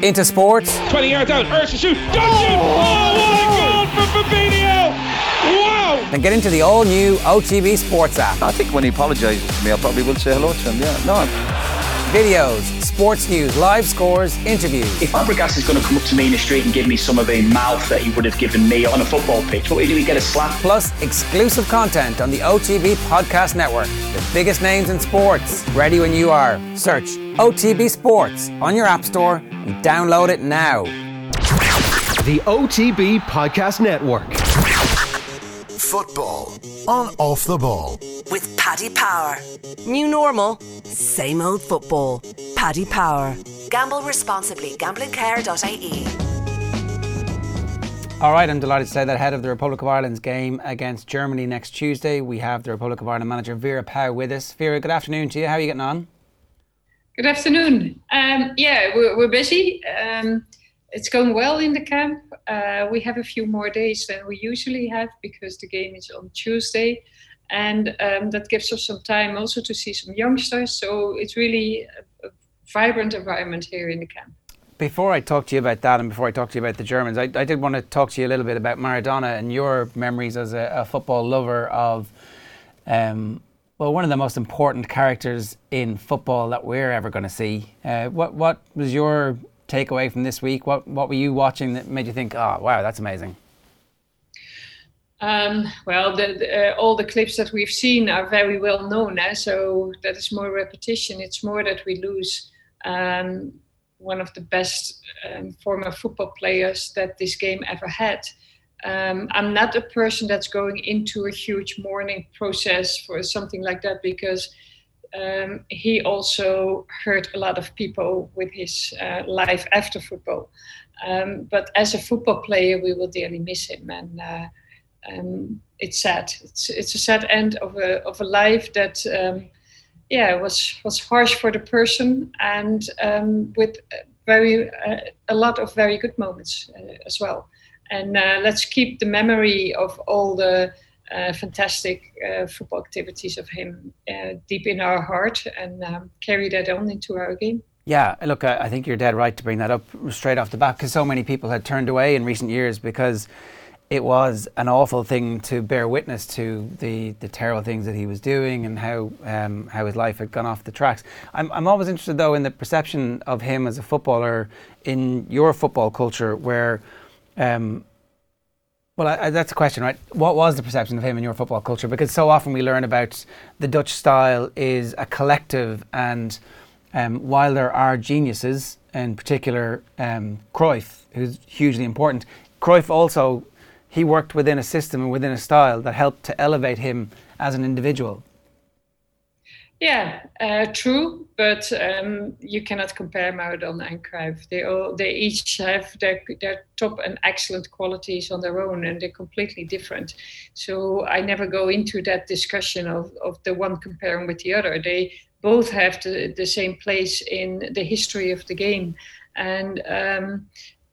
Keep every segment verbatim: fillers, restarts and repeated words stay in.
Into sports. twenty yards out, Ursa shoot, don't shoot! Oh, what a goal for Fabinho! Wow! Then get into the all-new O T B Sports app. I think when he apologises to me, I probably will say hello to him, yeah. No. Videos, sports news, live scores, interviews. If Fabregas is going to come up to me in the street and give me some of the mouth that he would have given me on a football pitch, what do we get a slap? Plus exclusive content on the O T B Podcast Network. The biggest names in sports. Ready when you are. Search O T B Sports on your app store and download it now. The O T B Podcast Network. Football on Off the Ball. With Paddy Power. New normal, same old football. Paddy Power. Gamble responsibly. gambling care dot I E. All right, I'm delighted to say that ahead of the Republic of Ireland's game against Germany next Tuesday, we have the Republic of Ireland manager Vera Pauw with us. Vera, good afternoon to you. How are you getting on? Good afternoon. Um, yeah, we're, we're busy. Um, it's going well in the camp. Uh, we have a few more days than we usually have because the game is on Tuesday. And um, that gives us some time also to see some youngsters. So it's really a, a vibrant environment here in the camp. Before I talk to you about that and before I talk to you about the Germans, I, I did want to talk to you a little bit about Maradona and your memories as a, a football lover of, um, well, one of the most important characters in football that we're ever going to see. Uh, what what was your takeaway from this week? What what were you watching that made you think, oh, wow, that's amazing? Um, well, the, the, uh, all the clips that we've seen are very well known, eh? So that is more repetition. It's more that we lose um, one of the best um, former football players that this game ever had. Um, I'm not a person that's going into a huge mourning process for something like that because um, he also hurt a lot of people with his uh, life after football. Um, but as a football player, we will dearly miss him. And uh, Um, it's sad. It's it's a sad end of a of a life that, um, yeah, was was harsh for the person and um, with very uh, a lot of very good moments uh, as well. And uh, let's keep the memory of all the uh, fantastic uh, football activities of him uh, deep in our heart and um, carry that on into our game. Yeah, look, I, I think you're dead right to bring that up straight off the bat because so many people had turned away in recent years because it was an awful thing to bear witness to, the, the terrible things that he was doing and how um, how his life had gone off the tracks. I'm I'm always interested though in the perception of him as a footballer in your football culture where, um, well I, I, that's a question, right? What was the perception of him in your football culture? Because so often we learn about the Dutch style is a collective and um, while there are geniuses, in particular um, Cruyff, who's hugely important, Cruyff also he worked within a system and within a style that helped to elevate him as an individual. Yeah, uh, true, but um, you cannot compare Maradona and Cruyff. They all, they each have their their top and excellent qualities on their own, and they're completely different. So I never go into that discussion of, of the one comparing with the other. They both have the, the same place in the history of the game, and um,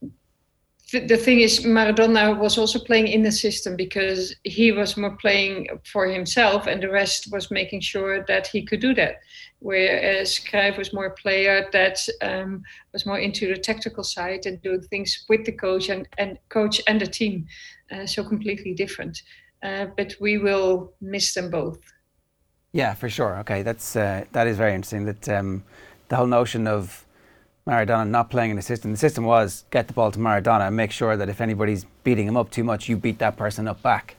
the thing is, Maradona was also playing in the system because he was more playing for himself and the rest was making sure that he could do that. Whereas Cruyff was more a player that um, was more into the tactical side and doing things with the coach and, and coach and the team. Uh, so completely different. Uh, but we will miss them both. Yeah, for sure. Okay, that's uh, that is very interesting. That um, the whole notion of Maradona not playing in the system. The system was get the ball to Maradona and make sure that if anybody's beating him up too much, you beat that person up back.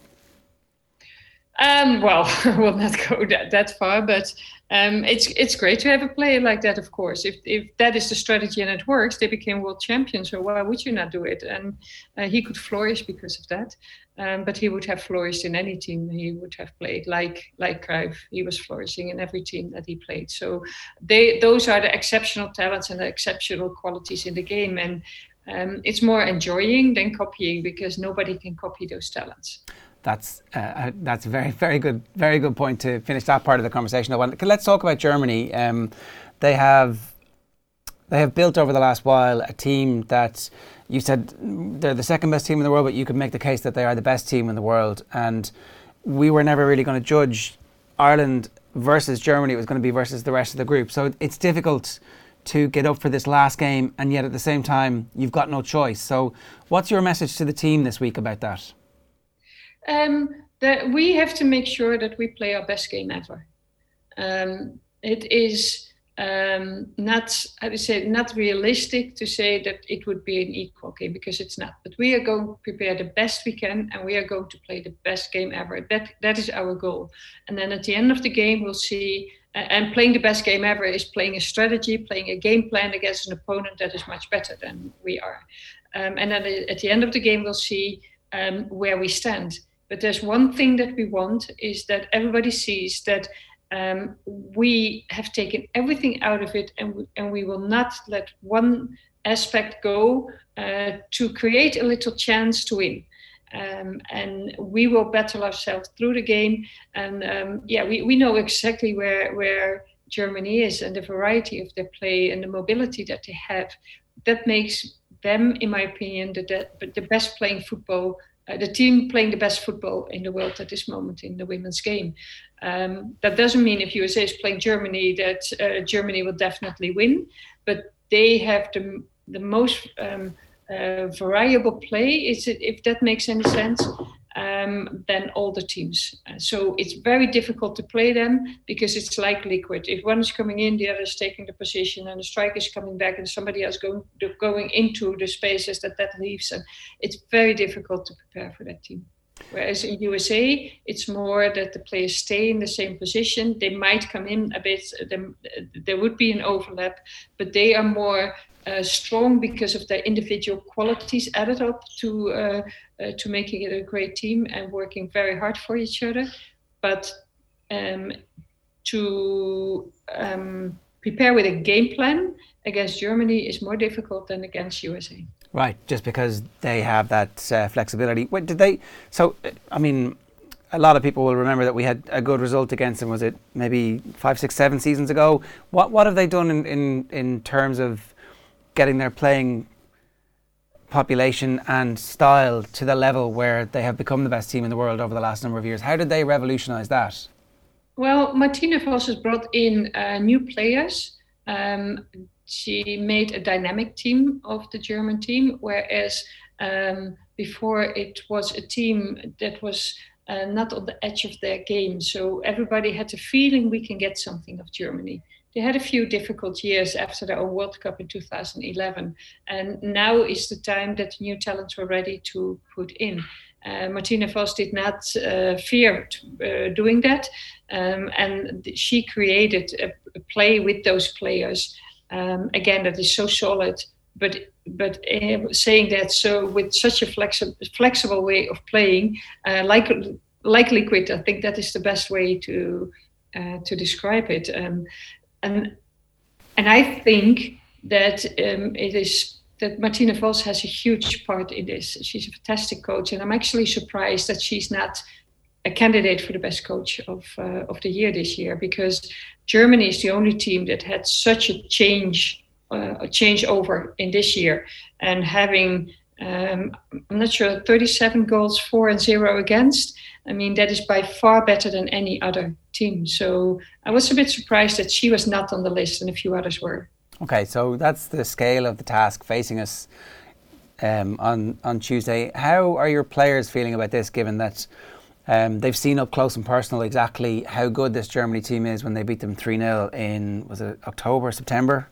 Um, well, we'll not go that, that far, but um, it's it's great to have a player like that, of course. If if that is the strategy and it works, they became world champions, so why would you not do it? And uh, he could flourish because of that. Um, but he would have flourished in any team he would have played, like like Cruyff. He was flourishing in every team that he played. So they those are the exceptional talents and the exceptional qualities in the game. And um, it's more enjoying than copying because nobody can copy those talents. That's uh, that's a very, very good, very good point to finish that part of the conversation. Let's talk about Germany. Um, they have they have built over the last while a team that you said they're the second best team in the world, but you could make the case that they are the best team in the world. And we were never really going to judge Ireland versus Germany. It was going to be versus the rest of the group. So it's difficult to get up for this last game, and yet at the same time you've got no choice. So what's your message to the team this week about that? Um, that we have to make sure that we play our best game ever. Um, it is um, not, how to say, not realistic to say that it would be an equal game, because it's not. But we are going to prepare the best we can, and we are going to play the best game ever. That that is our goal. And then at the end of the game, we'll see. And playing the best game ever is playing a strategy, playing a game plan against an opponent that is much better than we are. Um, and then at the end of the game, we'll see um, where we stand. But there's one thing that we want, is that everybody sees that um, we have taken everything out of it, and we, and we will not let one aspect go uh, to create a little chance to win. Um, and we will battle ourselves through the game. And um, yeah, we, we know exactly where where Germany is, and the variety of their play and the mobility that they have. That makes them, in my opinion, the, the, the best playing football, uh, the team playing the best football in the world at this moment in the women's game. Um, that doesn't mean if U S A is playing Germany that uh, Germany will definitely win, but they have the, the most um, Uh, variable play, is it, if that makes any sense, um, than all the teams. Uh, so it's very difficult to play them, because it's like liquid. If one is coming in, the other is taking the position, and the striker is coming back, and somebody else going going into the spaces that that leaves. And it's very difficult to prepare for that team. Whereas in U S A, it's more that the players stay in the same position. They might come in a bit, there would be an overlap, but they are more Uh, strong because of their individual qualities added up to uh, uh, to making it a great team and working very hard for each other. But um, to um, prepare with a game plan against Germany is more difficult than against U S A. Right, just because they have that uh, flexibility. Wait, did they? So, I mean, a lot of people will remember that we had a good result against them. Was it maybe five, six, seven seasons ago? What What have they done in in, in terms of getting their playing population and style to the level where they have become the best team in the world over the last number of years? How did they revolutionise that? Well, Martina Vos has brought in uh, new players. Um, she made a dynamic team of the German team, whereas um, before it was a team that was uh, not on the edge of their game. So everybody had the feeling we can get something of Germany. They had a few difficult years after their own World Cup in two thousand eleven. And now is the time that new talents were ready to put in. Uh, Martina Vos did not uh, fear t- uh, doing that. Um, and she created a, a play with those players, um, again, that is so solid. But but uh, saying that so with such a flexi- flexible way of playing, uh, like like liquid, I think that is the best way to uh, to describe it. Um, And and I think that um, it is that Martina Vos has a huge part in this. She's a fantastic coach, and I'm actually surprised that she's not a candidate for the best coach of uh, of the year this year, because Germany is the only team that had such a change, uh, a changeover in this year, and having um, I'm not sure thirty-seven goals for and zero against. I mean, that is by far better than any other team. So I was a bit surprised that she was not on the list and a few others were. Okay, so that's the scale of the task facing us um, on, on Tuesday. How are your players feeling about this, given that um, they've seen up close and personal exactly how good this Germany team is when they beat them three nil in, was it October, September?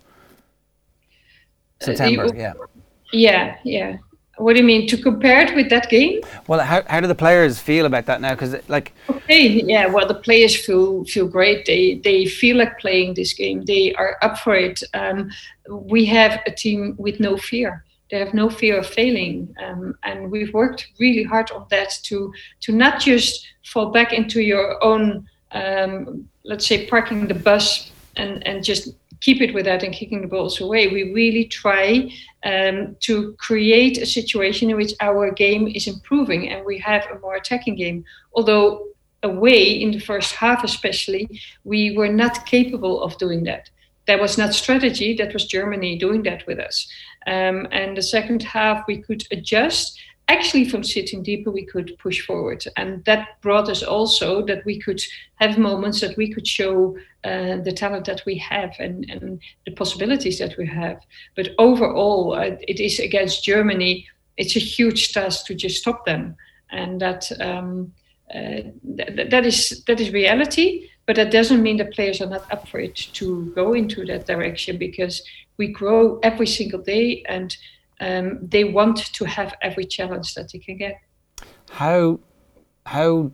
September, uh, you, yeah. Yeah, yeah. What do you mean, to compare it with that game? Well, how how do the players feel about that now? Because like, okay, yeah. Well, the players feel feel great. They they feel like playing this game. They are up for it. Um, we have a team with no fear. They have no fear of failing, um, and we've worked really hard on that to to not just fall back into your own, um, let's say, parking the bus and and just keep it with that and kicking the balls away. We really try um, to create a situation in which our game is improving and we have a more attacking game. Although away in the first half especially, we were not capable of doing that. That was not strategy, that was Germany doing that with us. Um, and the second half we could adjust, actually from sitting deeper, we could push forward. And that brought us also that we could have moments that we could show uh, the talent that we have and, and the possibilities that we have. But overall, uh, it is against Germany. It's a huge task to just stop them. And that um, uh, th- that is that is reality. But that doesn't mean that players are not up for it to go into that direction, because we grow every single day and um, they want to have every challenge that they can get. How how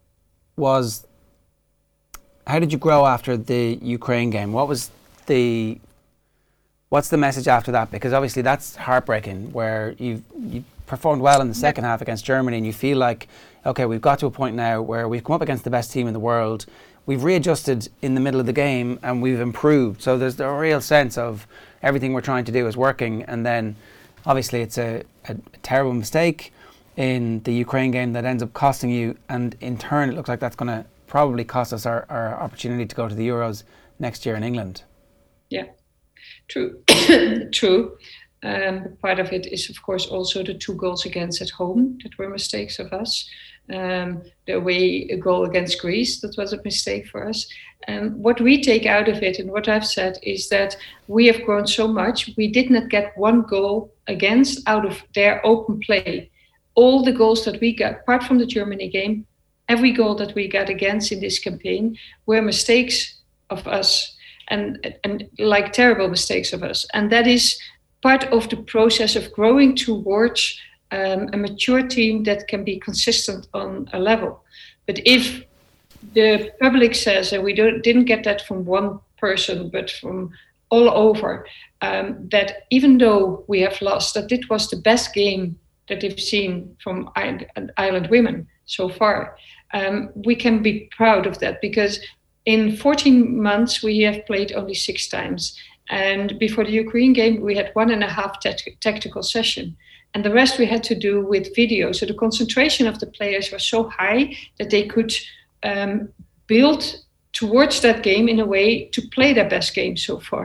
was how did you grow after the Ukraine game? What was the what's the message after that? Because obviously that's heartbreaking, where you you performed well in the second half against Germany and you feel like, okay, we've got to a point now where we've come up against the best team in the world. We've readjusted in the middle of the game and we've improved. So there's a real sense of everything we're trying to do is working. And then obviously it's a, a, a terrible mistake in the Ukraine game that ends up costing you. And in turn, it looks like that's going to probably cost us our, our opportunity to go to the Euros next year in England. Yeah, true. True. Um, part of it is, of course, also the two goals against at home that were mistakes of us. Um, the away goal against Greece, that was a mistake for us. Um, what we take out of it, and what I've said, is that we have grown so much. We did not get one goal against out of their open play. All the goals that we got, apart from the Germany game, every goal that we got against in this campaign were mistakes of us, and, and like terrible mistakes of us. And that is part of the process of growing towards Um, a mature team that can be consistent on a level. But if the public says, and we don't, didn't get that from one person, but from all over, um, that even though we have lost, that it was the best game that they've seen from Ireland women so far, um, we can be proud of that, because in fourteen months we have played only six times. And before the Ukraine game, we had one and a half te- tactical session. And the rest we had to do with video. So the concentration of the players was so high that they could um, build towards that game in a way to play their best game so far.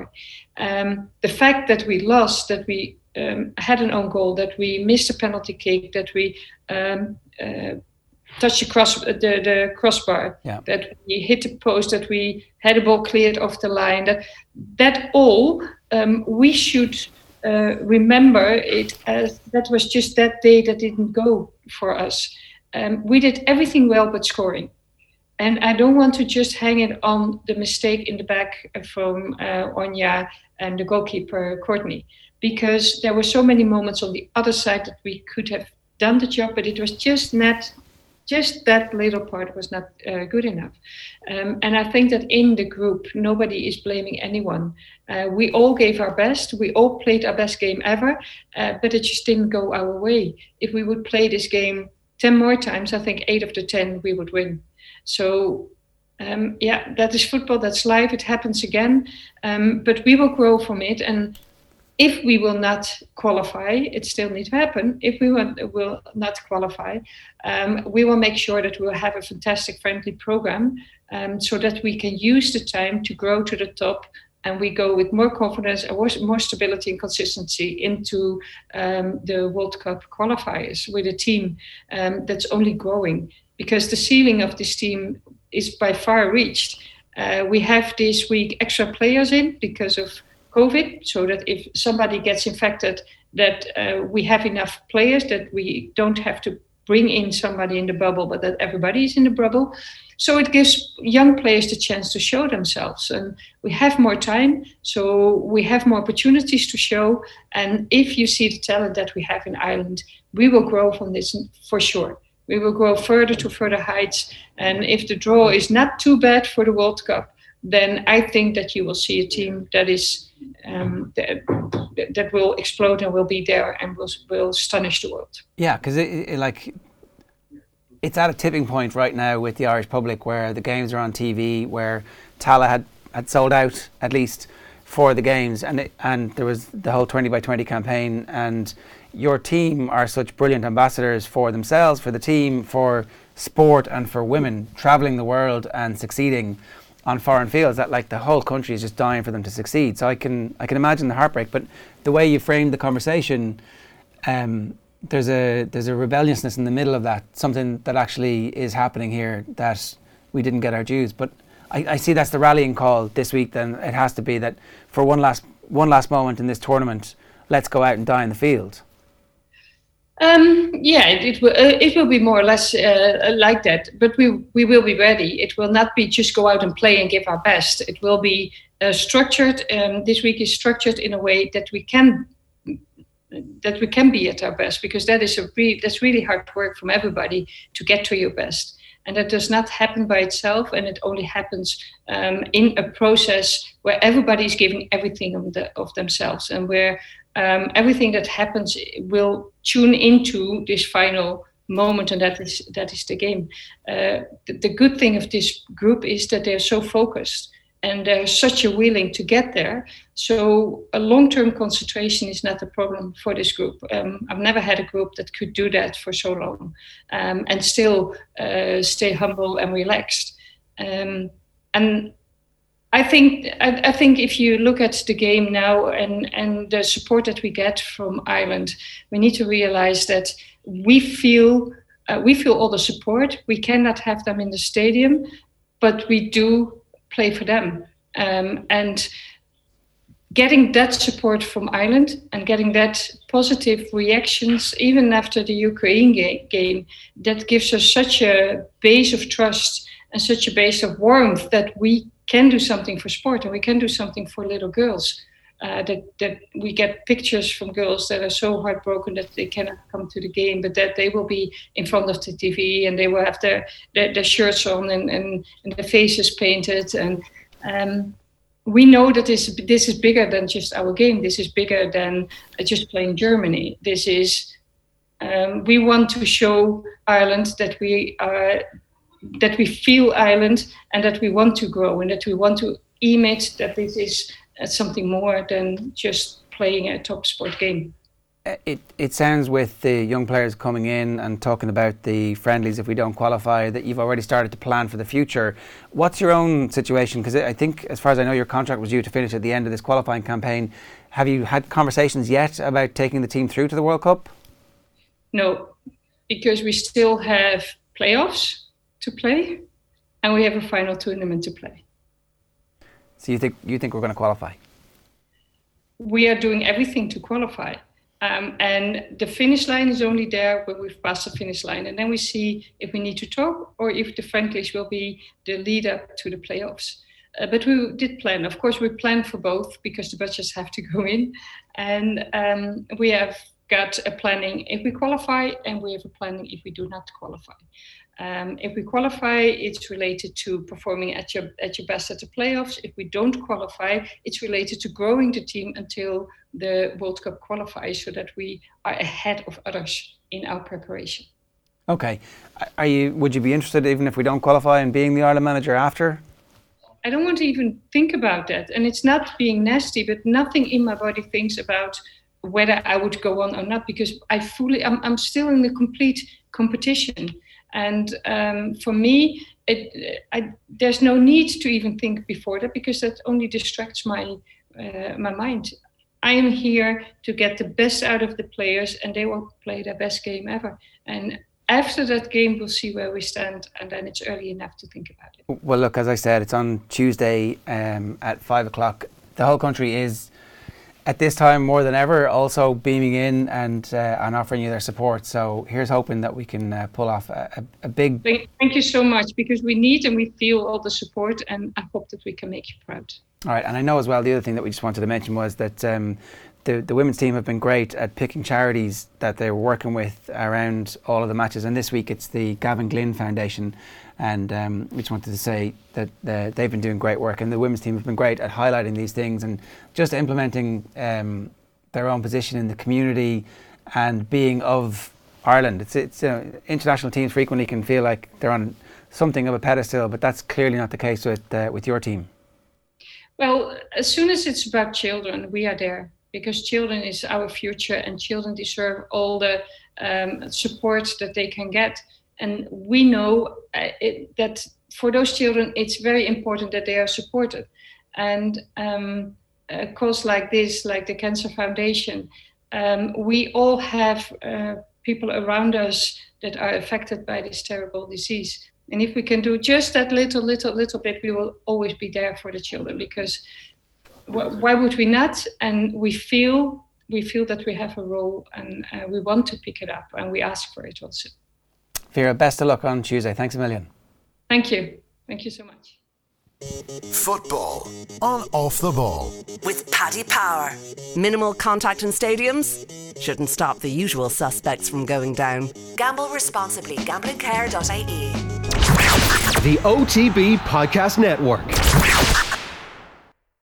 Um, the fact that we lost, that we um, had an own goal, that we missed a penalty kick, that we um, uh, touched the, cross, the, the crossbar, yeah. that we hit the post, that we had a ball cleared off the line, that, that all um, we should Uh, remember it as that was just that day that didn't go for us. Um, we did everything well but scoring. And I don't want to just hang it on the mistake in the back from uh, Onya and the goalkeeper, Courtney, because there were so many moments on the other side that we could have done the job, but it was just not, just that little part was not uh, good enough. Um, and I think that in the group, nobody is blaming anyone. Uh, we all gave our best. We all played our best game ever, uh, but it just didn't go our way. If we would play this game ten more times, I think eight of the ten we would win. So, um, yeah, that is football. That's life. It happens again. Um, but we will grow from it. And if we will not qualify, it still needs to happen. If we will, will not qualify, um, we will make sure that we will have a fantastic friendly program um, so that we can use the time to grow to the top, and we go with more confidence and more stability and consistency into um, the World Cup qualifiers with a team um, that's only growing, because the ceiling of this team is by far reached. Uh, we have this week extra players in because of COVID, so that if somebody gets infected, that uh, we have enough players, that we don't have to bring in somebody in the bubble, but that everybody is in the bubble. So it gives young players the chance to show themselves, and we have more time, so we have more opportunities to show. And if you see the talent that we have in Ireland, we will grow from this for sure. We will grow further to further heights. And if the draw is not too bad for the World Cup, then I think that you will see a team that is um, that, that will explode and will be there and will will astonish the world. Yeah, because it, it, like it's at a tipping point right now with the Irish public, where the games are on T V, where Tallaght had, had sold out at least for the games, and it, and there was the whole twenty by twenty campaign, and your team are such brilliant ambassadors for themselves, for the team, for sport, and for women travelling the world and succeeding on foreign fields, that like the whole country is just dying for them to succeed. So I can I can imagine the heartbreak, but the way you framed the conversation um, there's a there's a rebelliousness in the middle of that, something that actually is happening here that we didn't get our dues. But I, I see that's the rallying call this week. Then it has to be that for one last one last moment in this tournament, let's go out and die in the field. Um, yeah, it, it will. Uh, it will be more or less uh, like that. But we we will be ready. It will not be just go out and play and give our best. It will be uh, structured. Um, this week is structured in a way that we can that we can be at our best, because that is a re- that's really hard work from everybody to get to your best, and that does not happen by itself. And it only happens um, in a process where everybody is giving everything of, the, of themselves, and where Um, everything that happens will tune into this final moment, and that is that is the game. Uh, the, the good thing of this group is that they're so focused and they're such a willing to get there. So a long-term concentration is not a problem for this group. Um, I've never had a group that could do that for so long um, and still uh, stay humble and relaxed. Um, and I think I, I think if you look at the game now and, and the support that we get from Ireland, we need to realize that we feel uh, we feel all the support. We cannot have them in the stadium, but we do play for them. Um, and getting that support from Ireland and getting that positive reactions, even after the Ukraine ga- game, that gives us such a base of trust and such a base of warmth that we can do something for sport, and we can do something for little girls. Uh, that that we get pictures from girls that are so heartbroken that they cannot come to the game, but that they will be in front of the T V and they will have their their, their shirts on and, and, and their faces painted. And um, we know that this this is bigger than just our game. This is bigger than just playing Germany. This is um, we want to show Ireland that we are. that we feel Ireland and that we want to grow and that we want to emit that this is something more than just playing a top sport game. It it sounds with the young players coming in and talking about the friendlies if we don't qualify that you've already started to plan for the future. What's your own situation? Because I think, as far as I know, your contract was due to finish at the end of this qualifying campaign. Have you had conversations yet about taking the team through to the World Cup? No, because we still have playoffs to play, and we have a final tournament to play. So you think you think we're going to qualify? We are doing everything to qualify, um, and the finish line is only there when we've passed the finish line, and then we see if we need to talk or if the friendlies will be the lead up to the playoffs. Uh, but we did plan. Of course, we planned for both because the budgets have to go in, and um, we have got a planning if we qualify, and we have a planning if we do not qualify. Um, if we qualify, it's related to performing at your at your best at the playoffs. If we don't qualify, it's related to growing the team until the World Cup qualifies, so that we are ahead of others in our preparation. Okay, are you? Would you be interested, even if we don't qualify, in being the Ireland manager after? I don't want to even think about that, and it's not being nasty, but nothing in my body thinks about whether I would go on or not, because I fully, I'm, I'm still in the complete competition. And um, for me, it, I, there's no need to even think before that, because that only distracts my uh, my mind. I am here to get the best out of the players, and they will play their best game ever. And after that game, we'll see where we stand, and then it's early enough to think about it. Well, look, as I said, it's on Tuesday um, at five o'clock. The whole country is, at this time more than ever, also beaming in and uh, and offering you their support. So here's hoping that we can uh, pull off a, a, a big... Thank, thank you so much, because we need and we feel all the support, and I hope that we can make you proud. All right, and I know as well, the other thing that we just wanted to mention was that um, the, the women's team have been great at picking charities that they're working with around all of the matches. And this week it's the Gavin Glynn Foundation. And um, we just wanted to say that uh, they've been doing great work, and the women's team have been great at highlighting these things and just implementing um, their own position in the community and being of Ireland. It's, it's uh, international teams frequently can feel like they're on something of a pedestal, but that's clearly not the case with uh, with your team. Well, as soon as it's about children, we are there, because children is our future, and children deserve all the um, support that they can get. And we know uh, it, that for those children, it's very important that they are supported. And um, a cause like this, like the Cancer Foundation, um, we all have uh, people around us that are affected by this terrible disease. And if we can do just that little, little, little bit, we will always be there for the children, because wh- why would we not? And we feel we feel that we have a role, and uh, we want to pick it up, and we ask for it also. Vera, best of luck on Tuesday. Thanks a million. Thank you. Thank you so much. Football on Off the Ball. With Paddy Power. Minimal contact in stadiums shouldn't stop the usual suspects from going down. Gamble responsibly. gambling care dot I E. The O T B Podcast Network.